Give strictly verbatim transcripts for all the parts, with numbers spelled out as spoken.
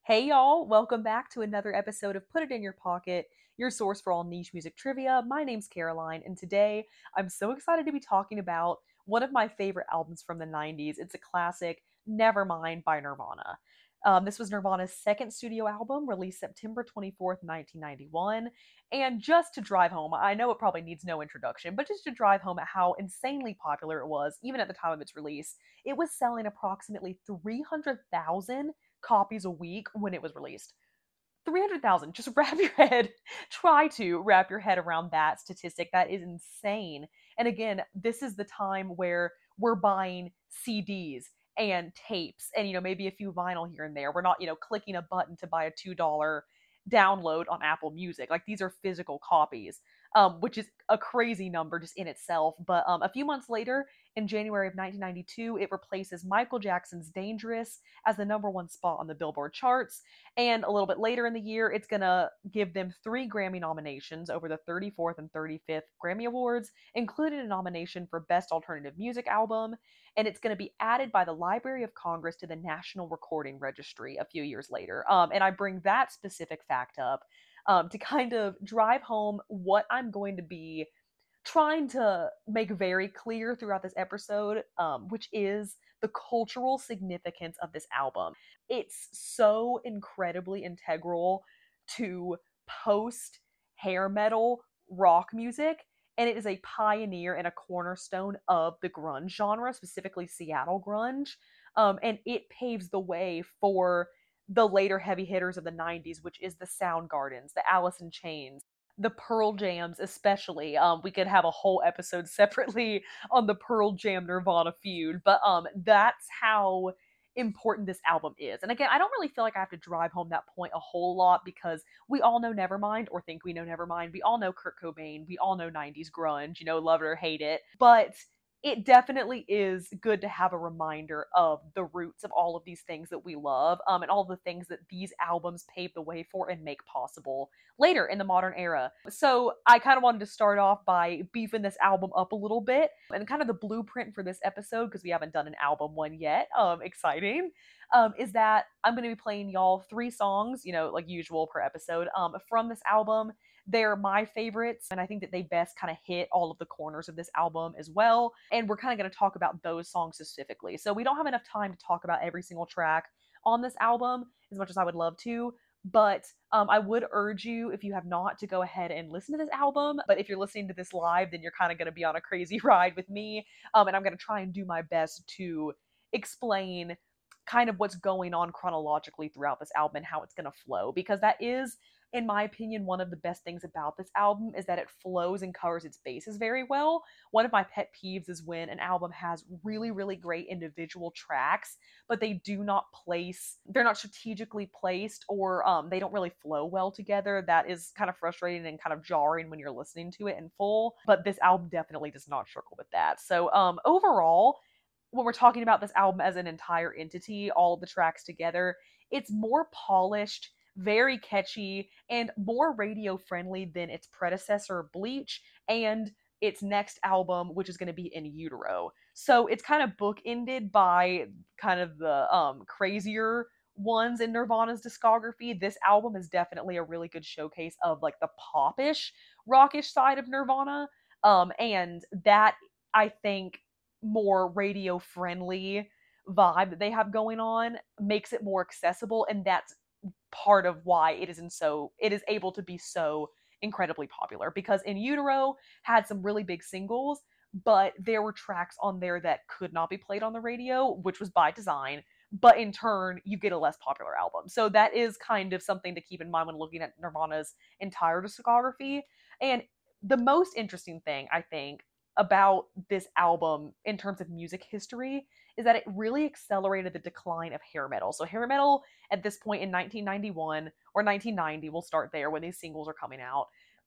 Hey y'all, welcome back to another episode of Put It In Your Pocket, your source for all niche music trivia. My name's Caroline, and today I'm so excited to be talking about one of my favorite albums from the nineties. It's a classic, Nevermind by Nirvana. Um, this was Nirvana's second studio album, released September twenty-fourth, nineteen ninety-one. And just to drive home, I know it probably needs no introduction, but just to drive home at how insanely popular it was, even at the time of its release, it was selling approximately three hundred thousand copies a week when it was released. three hundred thousand. Just wrap your head, try to wrap your head around that statistic. That is insane. And again, this is the time where we're buying C Ds and tapes and, you know, maybe a few vinyl here and there. We're not, you know, clicking a button to buy a two dollars download on Apple Music. Like these are physical copies, um, which is a crazy number just in itself. But um, a few months later, in January of nineteen ninety-two, it replaces Michael Jackson's Dangerous as the number one spot on the Billboard charts. And a little bit later in the year, it's going to give them three Grammy nominations over the thirty-fourth and thirty-fifth Grammy Awards, including a nomination for Best Alternative Music Album. And it's going to be added by the Library of Congress to the National Recording Registry a few years later. Um, and I bring that specific fact up um, to kind of drive home what I'm going to be trying to make very clear throughout this episode, um, which is the cultural significance of this album. It's so incredibly integral to post hair metal rock music, and it is a pioneer and a cornerstone of the grunge genre, specifically Seattle grunge. Um, and it paves the way for the later heavy hitters of the nineties, which is the Soundgardens, the Alice in Chains, the Pearl Jams, especially. Um, we could have a whole episode separately on the Pearl Jam Nirvana feud, but um, that's how important this album is. And again, I don't really feel like I have to drive home that point a whole lot because we all know Nevermind, or think we know Nevermind. We all know Kurt Cobain. We all know nineties grunge, you know, love it or hate it. But it definitely is good to have a reminder of the roots of all of these things that we love, um, and all the things that these albums pave the way for and make possible later in the modern era. So I kind of wanted to start off by beefing this album up a little bit, and kind of the blueprint for this episode, because we haven't done an album one yet, um, exciting, um, is that I'm going to be playing y'all three songs, you know, like usual per episode, um, from this album. They're my favorites, and I think that they best kind of hit all of the corners of this album as well. And we're kind of going to talk about those songs specifically. So we don't have enough time to talk about every single track on this album as much as I would love to. But um, I would urge you, if you have not, to go ahead and listen to this album. But if you're listening to this live, then you're kind of going to be on a crazy ride with me. Um, and I'm going to try and do my best to explain kind of what's going on chronologically throughout this album and how it's going to flow, because that is, in my opinion, one of the best things about this album is that it flows and covers its bases very well. One of my pet peeves is when an album has really, really great individual tracks, but they do not place, they're not strategically placed, or um, they don't really flow well together. That is kind of frustrating and kind of jarring when you're listening to it in full, but this album definitely does not struggle with that. So um, overall, when we're talking about this album as an entire entity, all of the tracks together, it's more polished, very catchy, and more radio friendly than its predecessor, Bleach, and its next album, which is going to be In Utero. So it's kind of bookended by kind of the um, crazier ones in Nirvana's discography. This album is definitely a really good showcase of like the popish, rockish side of Nirvana. Um, and that, I think, more radio friendly vibe that they have going on makes it more accessible, and that's part of why it isn't so it is able to be so incredibly popular, because In Utero had some really big singles, but there were tracks on there that could not be played on the radio, which was by design, but in turn you get a less popular album. So that is kind of something to keep in mind when looking at Nirvana's entire discography. And the most interesting thing, I think, about this album in terms of music history is that it really accelerated the decline of hair metal. So hair metal at this point in nineteen ninety-one or nineteen ninety, we'll start there when these singles are coming out,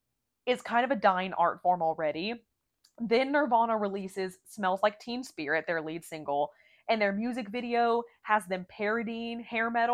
is kind of a dying art form already. Then Nirvana releases Smells Like Teen Spirit, their lead single, and their music video has them parodying hair metal,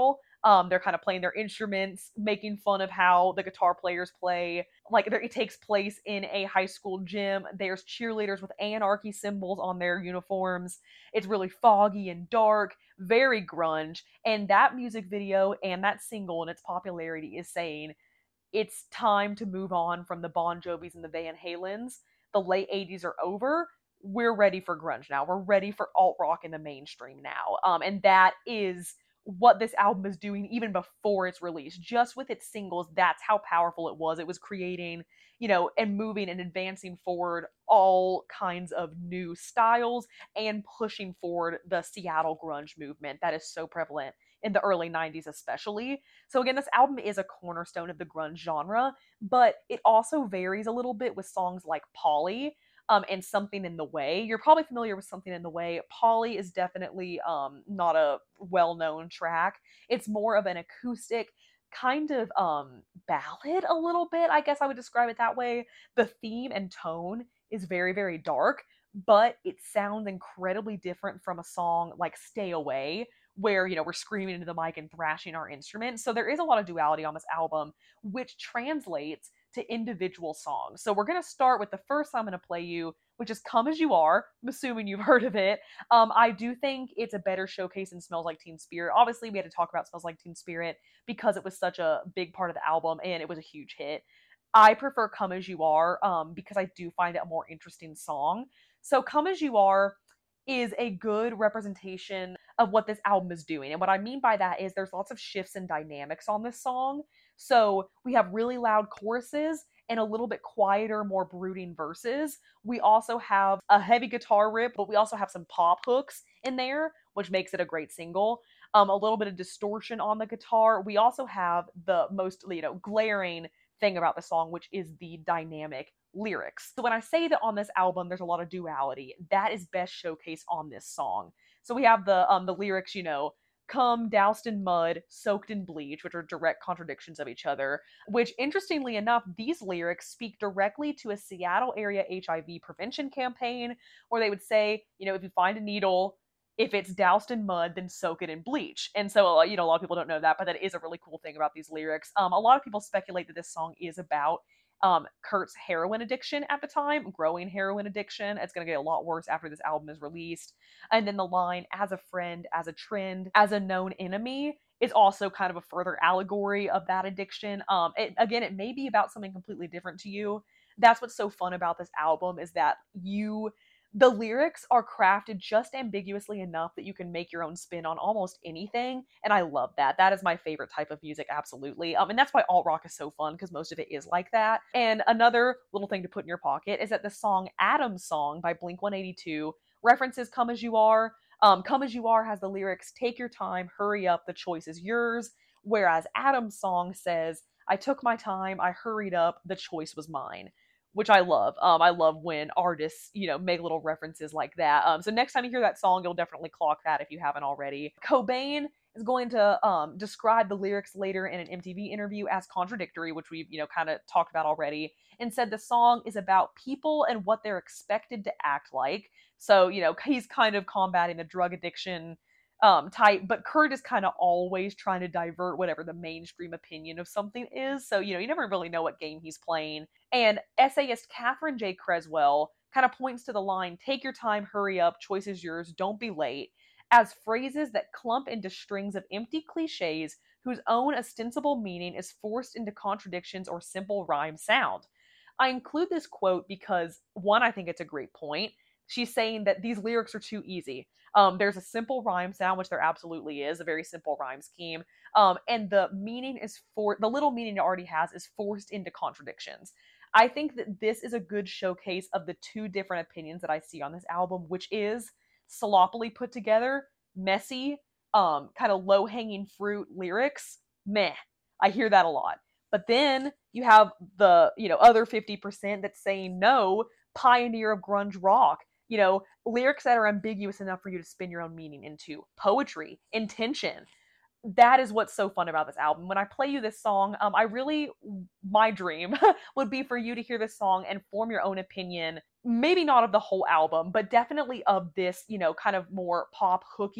Um, they're kind of playing their instruments, making fun of how the guitar players play. Like it takes place in a high school gym. There's cheerleaders with anarchy symbols on their uniforms. It's really foggy and dark, very grunge. And that music video and that single and its popularity is saying it's time to move on from the Bon Jovis and the Van Halens. The late eighties are over. We're ready for grunge now. We're ready for alt rock in the mainstream now. Um, and that is what this album is doing even before its release. Just with its singles, that's how powerful it was. It was creating, you know, and moving and advancing forward all kinds of new styles and pushing forward the Seattle grunge movement that is so prevalent in the early nineties especially. So again, this album is a cornerstone of the grunge genre, but it also varies a little bit with songs like Polly, um, and Something in the Way. You're probably familiar with Something in the Way. Polly is definitely um, not a well-known track. It's more of an acoustic kind of um, ballad a little bit, I guess I would describe it that way. The theme and tone is very, very dark, but it sounds incredibly different from a song like Stay Away, where, you know, we're screaming into the mic and thrashing our instruments. So there is a lot of duality on this album, which translates to individual songs. So we're going to start with the first I'm going to play you, which is Come As You Are. I'm assuming you've heard of it. Um, I do think it's a better showcase than Smells Like Teen Spirit. Obviously, we had to talk about Smells Like Teen Spirit because it was such a big part of the album and it was a huge hit. I prefer Come As You Are um, because I do find it a more interesting song. So Come As You Are is a good representation of what this album is doing. And what I mean by that is there's lots of shifts and dynamics on this song. So we have really loud choruses and a little bit quieter, more brooding verses. We also have a heavy guitar riff, but we also have some pop hooks in there, which makes it a great single. Um, a little bit of distortion on the guitar. We also have the most, you know, glaring thing about the song, which is the dynamic lyrics. So when I say that on this album there's a lot of duality, that is best showcased on this song. So we have the um the lyrics, you know, come doused in mud, soaked in bleach, which are direct contradictions of each other, which interestingly enough, these lyrics speak directly to a Seattle area H I V prevention campaign where they would say, you know, if you find a needle, if it's doused in mud, then soak it in bleach. And so, you know, a lot of people don't know that, but that is a really cool thing about these lyrics. Um, a lot of people speculate that this song is about um, Kurt's heroin addiction at the time, growing heroin addiction. It's going to get a lot worse after this album is released. And then the line, as a friend, as a trend, as a known enemy, is also kind of a further allegory of that addiction. Um, it, again, it may be about something completely different to you. That's what's so fun about this album is that you the lyrics are crafted just ambiguously enough that you can make your own spin on almost anything, and I love that. That is my favorite type of music, absolutely. Um, and that's why alt rock is so fun, because most of it is like that. And another little thing to put in your pocket is that the song Adam's Song by Blink one eighty-two references Come As You Are. Um, Come As You Are has the lyrics, take your time, hurry up, the choice is yours. Whereas Adam's Song says, I took my time, I hurried up, the choice was mine. Which I love. Um, I love when artists, you know, make little references like that. Um, so next time you hear that song, you'll definitely clock that if you haven't already. Cobain is going to um, describe the lyrics later in an M T V interview as contradictory, which we've, you know, kind of talked about already, and said the song is about people and what they're expected to act like. So, you know, he's kind of combating the drug addiction um type, but Kurt is kind of always trying to divert whatever the mainstream opinion of something is. So, you know, you never really know what game he's playing. And essayist Catherine J. Creswell kind of points to the line, take your time, hurry up, choice is yours, don't be late, as phrases that clump into strings of empty cliches whose own ostensible meaning is forced into contradictions or simple rhyme sound. I include this quote because, one, I think it's a great point. She's saying that these lyrics are too easy. Um, there's a simple rhyme sound, which there absolutely is, a very simple rhyme scheme. Um, and the meaning is for the little meaning it already has is forced into contradictions. I think that this is a good showcase of the two different opinions that I see on this album, which is sloppily put together, messy, um, kind of low-hanging fruit lyrics. Meh. I hear that a lot. But then you have the, you know, other fifty percent that's saying no, pioneer of grunge rock. You know, lyrics that are ambiguous enough for you to spin your own meaning into. Poetry, intention. That is what's so fun about this album. When I play you this song, um, I really, my dream would be for you to hear this song and form your own opinion, maybe not of the whole album, but definitely of this, you know, kind of more pop hooky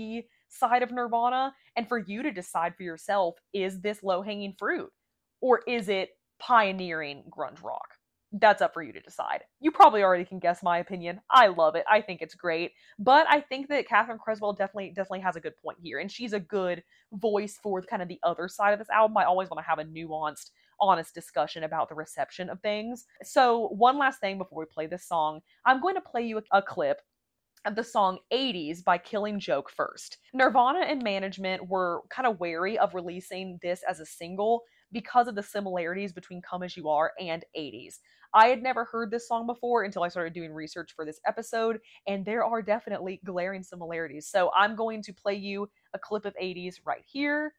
side of Nirvana, and for you to decide for yourself, is this low-hanging fruit? Or is it pioneering grunge rock? That's up for you to decide. You probably already can guess my opinion. I love it. I think it's great. But I think that Catherine Creswell definitely definitely has a good point here. And she's a good voice for kind of the other side of this album. I always want to have a nuanced, honest discussion about the reception of things. So one last thing before we play this song, I'm going to play you a, a clip of the song eighties by Killing Joke first. Nirvana and management were kind of wary of releasing this as a single because of the similarities between Come As You Are and eighties. I had never heard this song before until I started doing research for this episode, and there are definitely glaring similarities. So I'm going to play you a clip of eighties right here.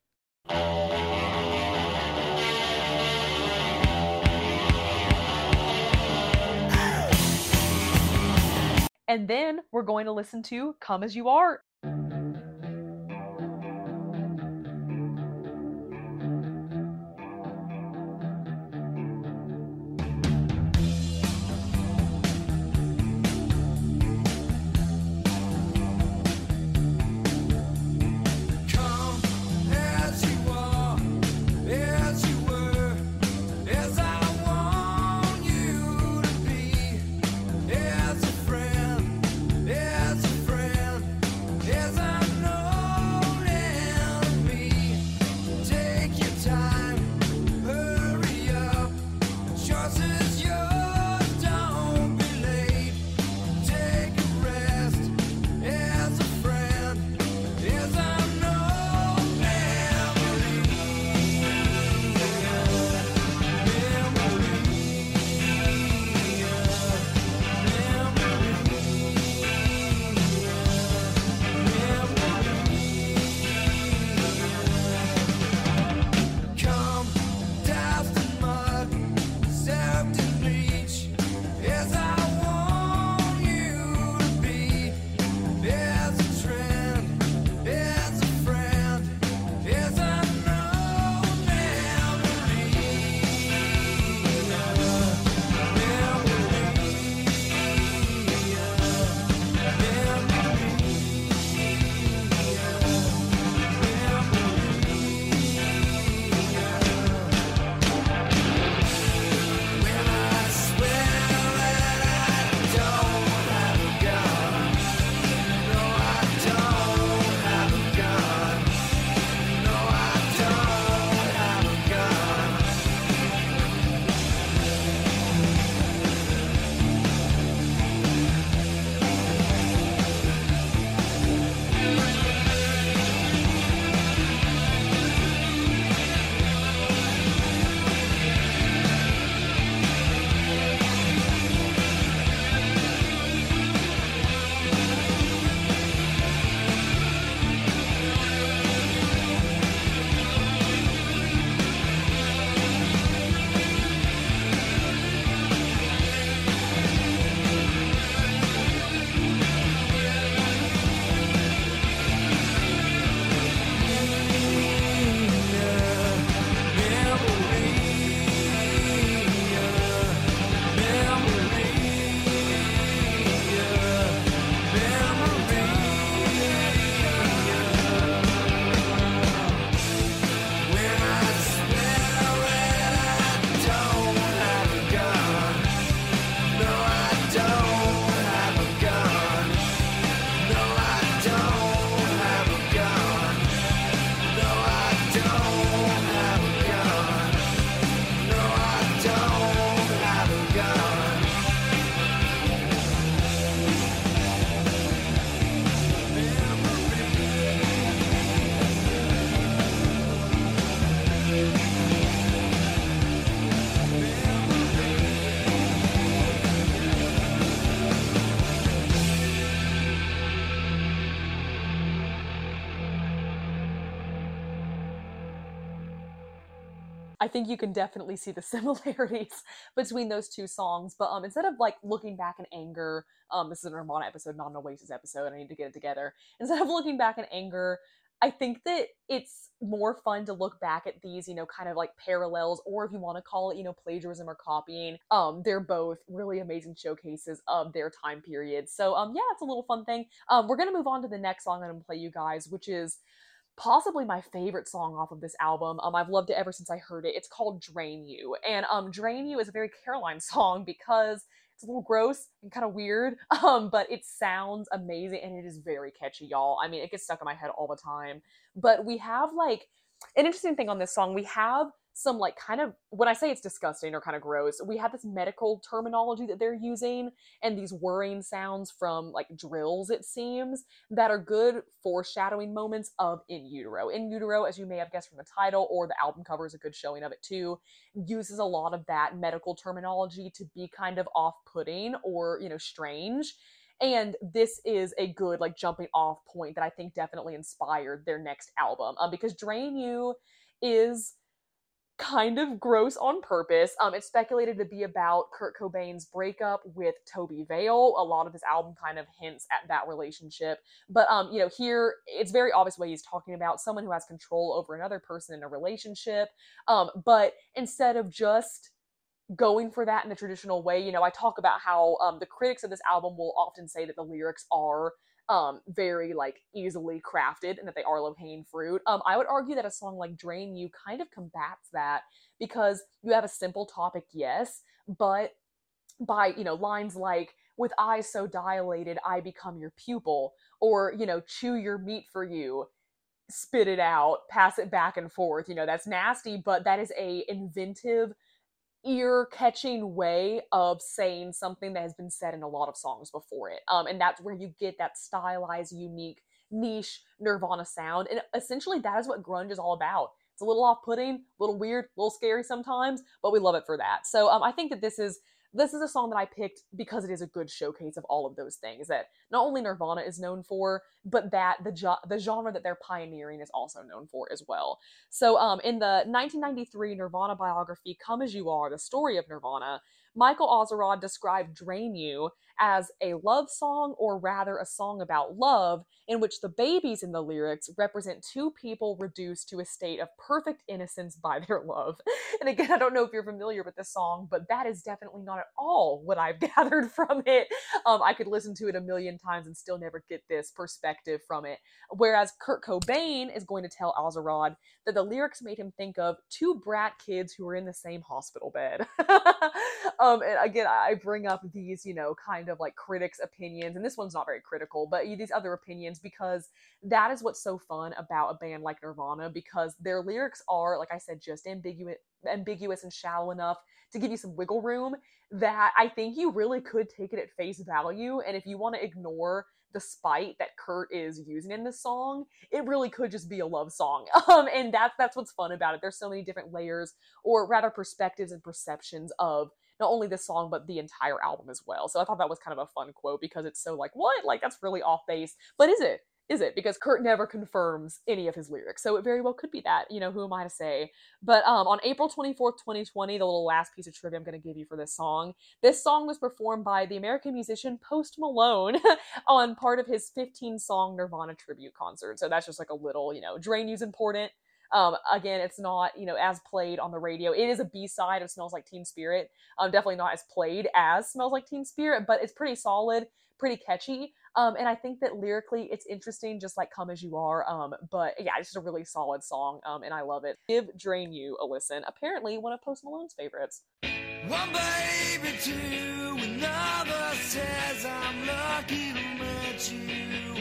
And then we're going to listen to Come As You Are. I think you can definitely see the similarities between those two songs. But um, instead of like looking back in anger, um, this is a Nirvana episode, not an Oasis episode. I need to get it together. Instead of looking back in anger, I think that it's more fun to look back at these, you know, kind of like parallels, or if you want to call it, you know, plagiarism or copying. Um, they're both really amazing showcases of their time period. So, um, yeah, it's a little fun thing. Um, we're gonna move on to the next song I'm gonna play you guys, which is possibly my favorite song off of this album. Um, I've loved it ever since I heard it. It's called Drain You. And um, Drain You is a very Caroline song because it's a little gross and kind of weird, um, but it sounds amazing and it is very catchy, y'all. I mean, it gets stuck in my head all the time. But we have like an interesting thing on this song. We have some like kind of, when I say it's disgusting or kind of gross, we have this medical terminology that they're using and these whirring sounds from like drills, it seems, that are good foreshadowing moments of In Utero. In Utero, as you may have guessed from the title, or the album cover is a good showing of it too, uses a lot of that medical terminology to be kind of off-putting or, you know, strange. And this is a good like jumping off point that I think definitely inspired their next album. Um, because Drain You is kind of gross on purpose. Um, it's speculated to be about Kurt Cobain's breakup with Toby Vale. A lot of this album kind of hints at that relationship. But, um, you know, here it's very obvious what he's talking about, someone who has control over another person in a relationship. Um, but instead of just going for that in the traditional way, you know, I talk about how um, the critics of this album will often say that the lyrics are um, very like easily crafted and that they are low-hanging fruit. Um, I would argue that a song like Drain You kind of combats that because you have a simple topic, yes, but by, you know, lines like, with eyes so dilated, I become your pupil, or, you know, chew your meat for you, spit it out, pass it back and forth. You know, that's nasty, but that is a inventive, ear-catching way of saying something that has been said in a lot of songs before it. Um, and that's where you get that stylized, unique, niche Nirvana sound. And essentially that is what grunge is all about. It's a little off-putting, a little weird, a little scary sometimes, but we love it for that. So um, I think that this is this is a song that I picked because it is a good showcase of all of those things that not only Nirvana is known for, but that the jo- the genre that they're pioneering is also known for as well. So um, in the nineteen ninety-three Nirvana biography, Come As You Are, The Story of Nirvana, Michael Ozzarod described Drain You as a love song, or rather a song about love, in which the babies in the lyrics represent two people reduced to a state of perfect innocence by their love. And again, I don't know if you're familiar with this song, but that is definitely not at all what I've gathered from it. Um, I could listen to it a million times and still never get this perspective from it. Whereas Kurt Cobain is going to tell Ozzarod that the lyrics made him think of two brat kids who were in the same hospital bed. um, and again, I bring up these, you know, kind of like critics' opinions, and this one's not very critical, but these other opinions, because that is what's so fun about a band like Nirvana, because their lyrics are, like I said, just ambiguous, ambiguous and shallow enough to give you some wiggle room that I think you really could take it at face value. And if you want to ignore the spite that Kurt is using in this song, it really could just be a love song. Um, and that's that's what's fun about it. There's so many different layers, or rather perspectives and perceptions of not only this song, but the entire album as well. So I thought that was kind of a fun quote, because it's so like, what? Like, that's really off base. But is it? Is it? Because Kurt never confirms any of his lyrics. So it very well could be that. You know, who am I to say? But um, on April twenty-fourth, twenty twenty, the little last piece of trivia I'm going to give you for this song, this song was performed by the American musician Post Malone on part of his fifteen-song Nirvana tribute concert. So that's just like a little, you know, Drain You's important. Um, again, it's not, you know, as played on the radio. It is a B-side of Smells Like Teen Spirit. Um, definitely not as played as Smells Like Teen Spirit, but it's pretty solid, pretty catchy. Um, and I think that lyrically it's interesting, just like Come As You Are. Um, but yeah, it's just a really solid song, um, and I love it. Give Drain You a listen. Apparently one of Post Malone's favorites. One baby, two, another says I'm lucky to meet you.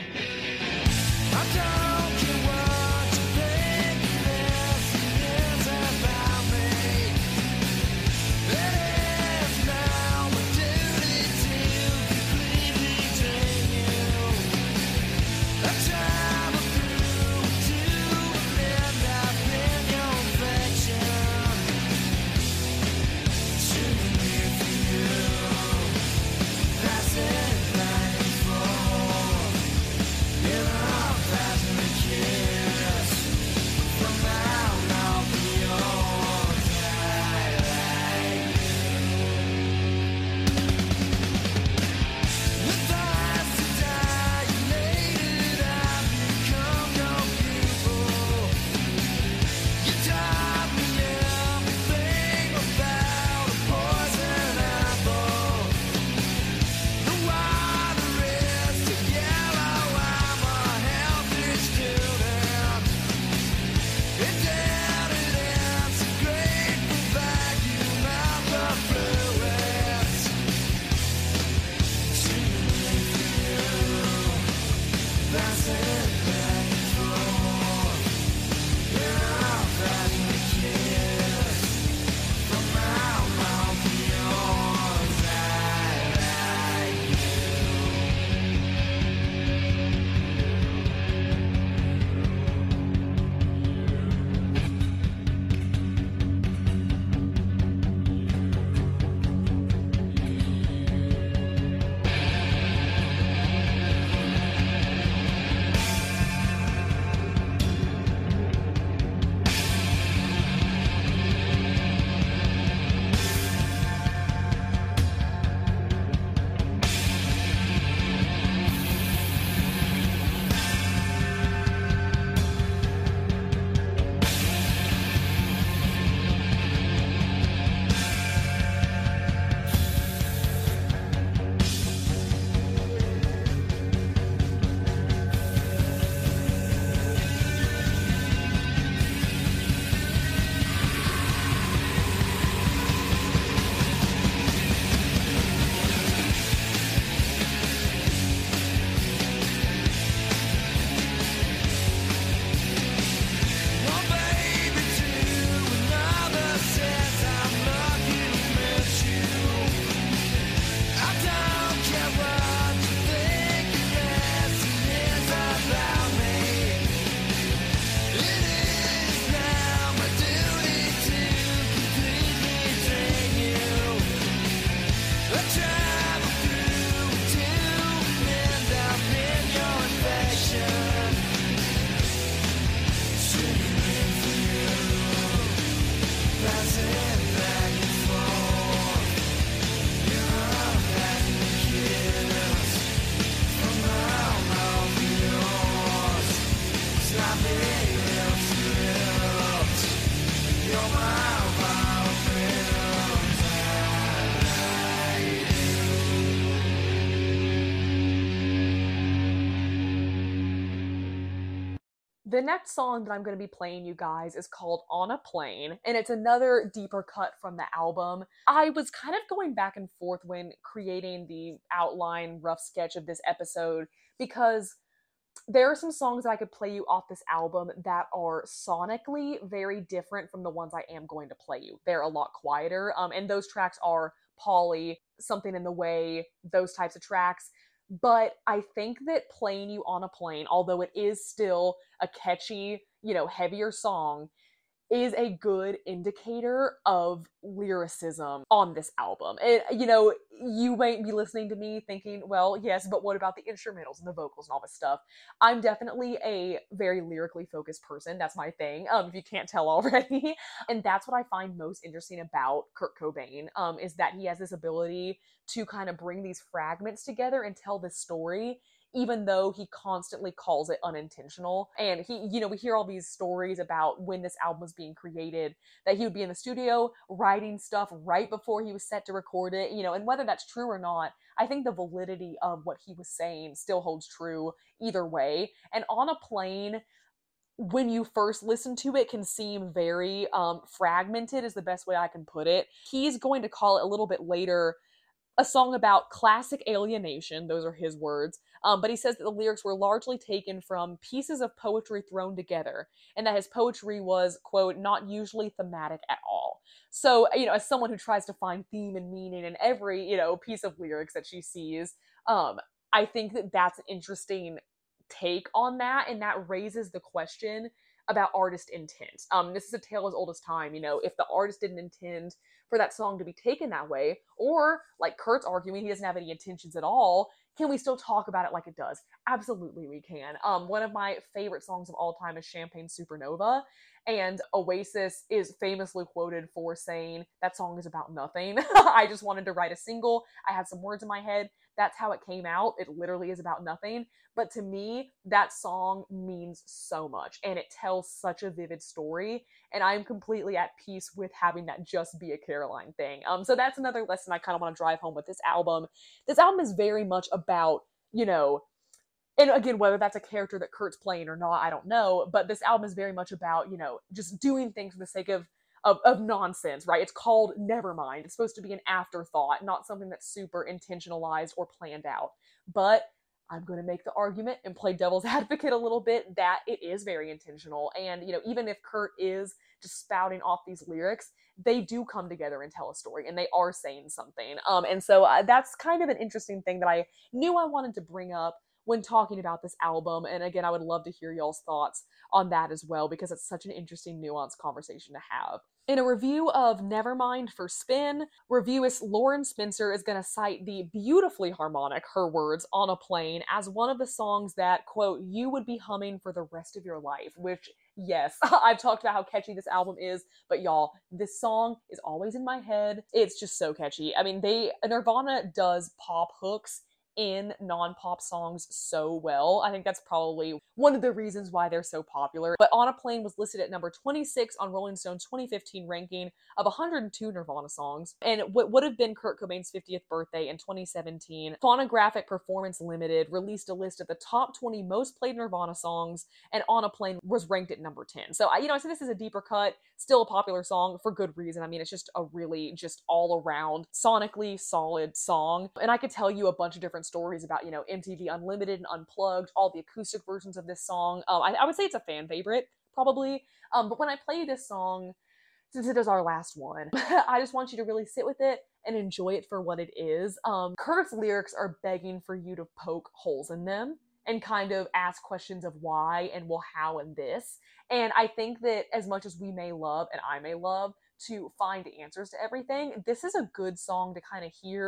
I don't care what you think, this is about me. It is now my duty to completely drain you. I travel through to end up in your affection. Shooting me for you. That's it, back and forth. In a passionate kiss. The next song that I'm going to be playing you guys is called On a Plane, and it's another deeper cut from the album. I was kind of going back and forth when creating the outline, rough sketch of this episode, because there are some songs that I could play you off this album that are sonically very different from the ones I am going to play you. They're a lot quieter, um, and those tracks are Polly, Something in the Way, those types of tracks. But I think that playing you On a Plane, although it is still a catchy, you know, heavier song, is a good indicator of lyricism on this album. And, you know, you might be listening to me thinking, well, yes, but what about the instrumentals and the vocals and all this stuff? I'm definitely a very lyrically focused person. That's my thing, um, if you can't tell already. And that's what I find most interesting about Kurt Cobain, um, is that he has this ability to kind of bring these fragments together and tell this story, even though he constantly calls it unintentional. And he, you know, we hear all these stories about when this album was being created, that he would be in the studio writing stuff right before he was set to record it, you know, and whether that's true or not, I think the validity of what he was saying still holds true either way. And On a Plane, when you first listen to it, can seem very um, fragmented, is the best way I can put it. He's going to call it a little bit later a song about classic alienation. Those are his words. Um, but he says that the lyrics were largely taken from pieces of poetry thrown together, and that his poetry was, quote, not usually thematic at all. So, you know, as someone who tries to find theme and meaning in every, you know, piece of lyrics that she sees, um, I think that that's an interesting take on that, and that raises the question about artist intent. Um, this is a tale as old as time. You know, if the artist didn't intend for that song to be taken that way, or like Kurt's arguing, he doesn't have any intentions at all, can we still talk about it like it does? Absolutely we can. Um, one of my favorite songs of all time is Champagne Supernova, and Oasis is famously quoted for saying that song is about nothing. I just wanted to write a single. I had some words in my head. That's how it came out. It literally is about nothing. But to me, that song means so much, and it tells such a vivid story, and I'm completely at peace with having that just be a Caroline thing. Um, so that's another lesson I kind of want to drive home with this album. This album is very much about, you know, and again, whether that's a character that Kurt's playing or not, I don't know, but this album is very much about, you know, just doing things for the sake of Of, of nonsense, right? It's called Nevermind. It's supposed to be an afterthought, not something that's super intentionalized or planned out. But I'm going to make the argument and play devil's advocate a little bit that it is very intentional. And, you know, even if Kurt is just spouting off these lyrics, they do come together and tell a story, and they are saying something. Um, and so uh, that's kind of an interesting thing that I knew I wanted to bring up when talking about this album. And again, I would love to hear y'all's thoughts on that as well, because it's such an interesting, nuanced conversation to have. In a review of Nevermind for Spin, reviewist Lauren Spencer is going to cite the beautifully harmonic, her words, On a Plane as one of the songs that, quote, you would be humming for the rest of your life, which, yes, I've talked about how catchy this album is, but y'all, this song is always in my head. It's just so catchy. I mean, they Nirvana does pop hooks in non-pop songs so well. I think that's probably one of the reasons why they're so popular. But On a Plane was listed at number twenty-six on Rolling Stone's twenty fifteen ranking of one hundred two Nirvana songs. And what would have been Kurt Cobain's fiftieth birthday in twenty seventeen, Phonographic Performance Limited released a list of the top twenty most played Nirvana songs, and On a Plane was ranked at number ten. So, I, you know, I say this is a deeper cut, still a popular song for good reason. I mean, it's just a really just all around sonically solid song. And I could tell you a bunch of different stories about, you know, M T V Unlimited and Unplugged, all the acoustic versions of this song. Um, I, I would say it's a fan favorite, probably. Um, but when I play this song, since it is our last one, I just want you to really sit with it and enjoy it for what it is. Um, Kurt's lyrics are begging for you to poke holes in them and kind of ask questions of why and well, how and this. And I think that as much as we may love, and I may love, to find answers to everything, this is a good song to kind of hear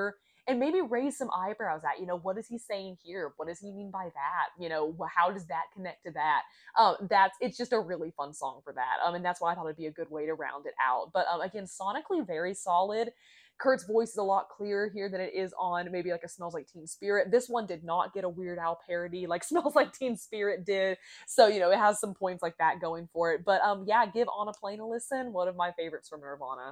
and maybe raise some eyebrows at, you know, what is he saying here? What does he mean by that? You know, how does that connect to that? Um, that's it's just a really fun song for that. Um, and that's why I thought it'd be a good way to round it out. But um, again, sonically very solid. Kurt's voice is a lot clearer here than it is on maybe like a Smells Like Teen Spirit. This one did not get a Weird Al parody like Smells Like Teen Spirit did. So, you know, it has some points like that going for it. But um yeah, give On a Plane a listen. One of my favorites from Nirvana.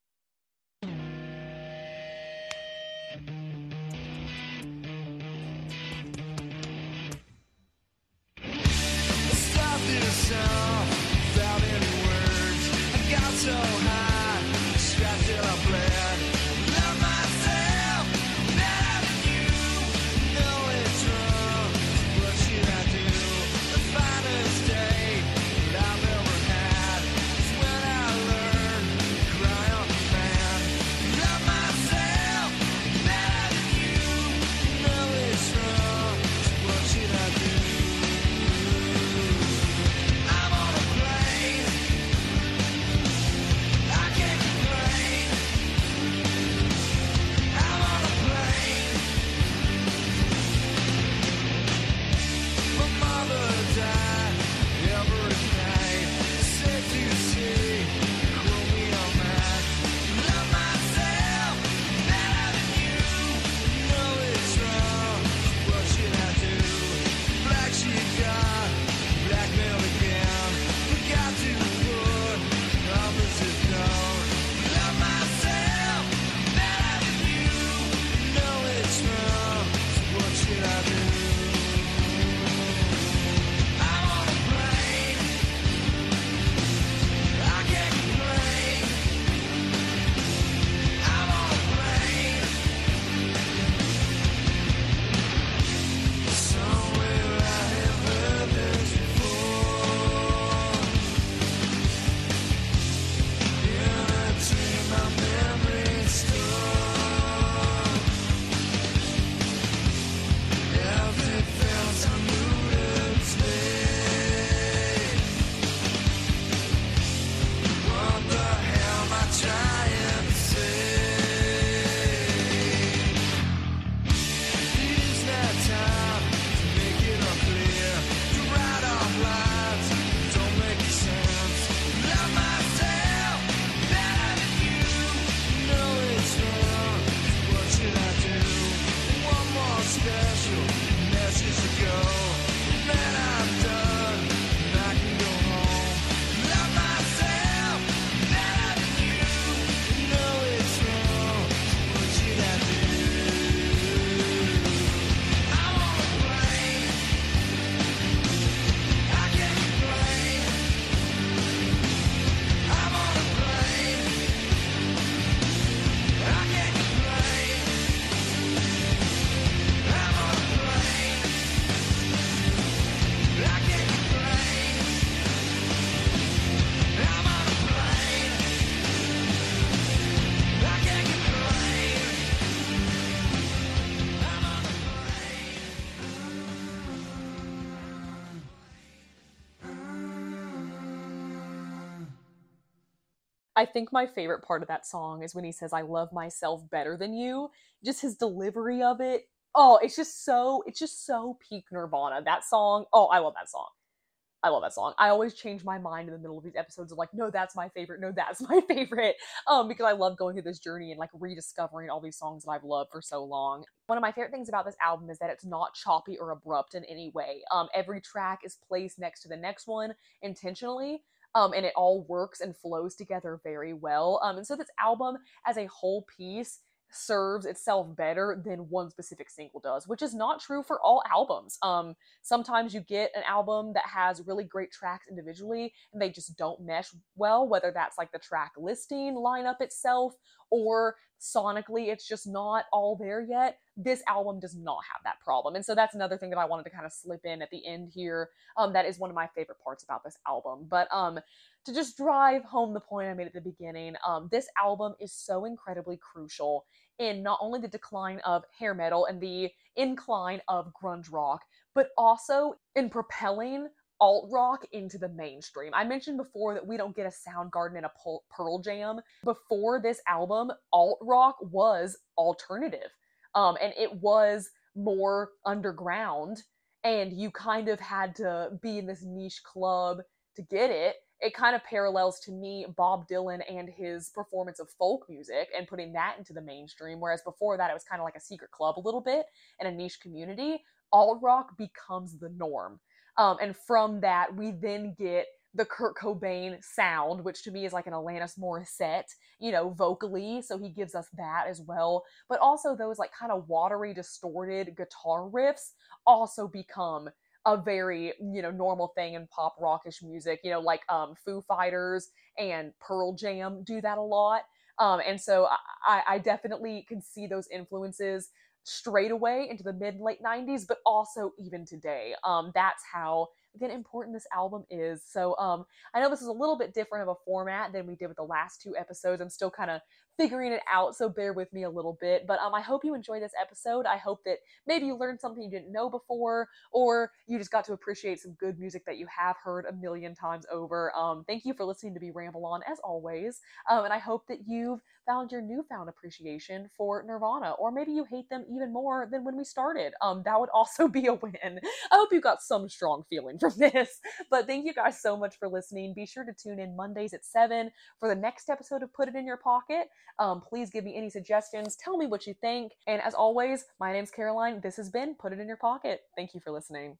Stop this song without any words. I got so high, strapped till I bled. Love myself better than you. Know it's wrong. What should I do? The finest day that I've ever had is when I learned to cry on command. Love myself better than you. Know it's wrong. What should I do? I'm on a plane. I can't complain. I'm on a plane. My mother died every night. Said to see, call me all night. Love myself better than you. Know it's wrong. What should I do? Black sheep got blackmail again. Forgot to put promises down. Love myself better than you. Know it's wrong. So what should I do? I'm on a plane. I can't complain. I'm on a plane. Somewhere I have heard this before. In a dream, my memories store. Everything I knew to stay. What the hell am I trying to say? It's not time to make it all clear. To write off lies don't make sense. Love myself better than you. Know it's wrong. What should I do? One more special message to go. Then I'm done. And I can go home. Love myself better than you. Know it's wrong. What should I do? I'm on a plane. I can't complain. I'm on a plane. I can't complain. I'm on a plane. I can't complain. I'm on a plane. I can't complain. I'm on a plane. I think my favorite part of that song is when he says, I love myself better than you. Just his delivery of it. Oh, it's just so, it's just so peak Nirvana. That song, oh, I love that song. I love that song. I always change my mind in the middle of these episodes of like, no, that's my favorite. No, that's my favorite. Um, because I love going through this journey and like rediscovering all these songs that I've loved for so long. One of my favorite things about this album is that it's not choppy or abrupt in any way. Um, every track is placed next to the next one intentionally. Um, and it all works and flows together very well. Um, and so this album as a whole piece serves itself better than one specific single does, which is not true for all albums. Um, sometimes you get an album that has really great tracks individually and they just don't mesh well, whether that's like the track listing lineup itself or sonically it's just not all there yet. This album does not have that problem. And so that's another thing that I wanted to kind of slip in at the end here. Um, that is one of my favorite parts about this album. But um, to just drive home the point I made at the beginning, um, this album is so incredibly crucial in not only the decline of hair metal and the incline of grunge rock, but also in propelling alt rock into the mainstream. I mentioned before that we don't get a Soundgarden and a Pearl Jam. Before this album, alt rock was alternative. Um, and it was more underground, and you kind of had to be in this niche club to get it. It kind of parallels to me Bob Dylan and his performance of folk music and putting that into the mainstream. Whereas before that, it was kind of like a secret club a little bit and a niche community. Alt rock becomes the norm. Um, and from that, we then get the Kurt Cobain sound, which to me is like an Alanis Morissette, you know, vocally. So he gives us that as well. But also those like kind of watery, distorted guitar riffs also become a very, you know, normal thing in pop rockish music. You know, like um, Foo Fighters and Pearl Jam do that a lot. Um, and so I, I definitely can see those influences straight away into the mid late nineties, but also even today. Um, that's how again important this album is. So um, I know this is a little bit different of a format than we did with the last two episodes. I'm still kind of figuring it out, so bear with me a little bit. But um, I hope you enjoyed this episode. I hope that maybe you learned something you didn't know before, or you just got to appreciate some good music that you have heard a million times over. Um, thank you for listening to me ramble on as always, um, and I hope that you've found your newfound appreciation for Nirvana, or maybe you hate them even more than when we started. Um, that would also be a win. I hope you got some strong feeling from this. But thank you guys so much for listening. Be sure to tune in Mondays at seven for the next episode of Put It in Your Pocket. Um, please give me any suggestions. Tell me what you think. And as always, my name's Caroline. This has been Put It in Your Pocket. Thank you for listening.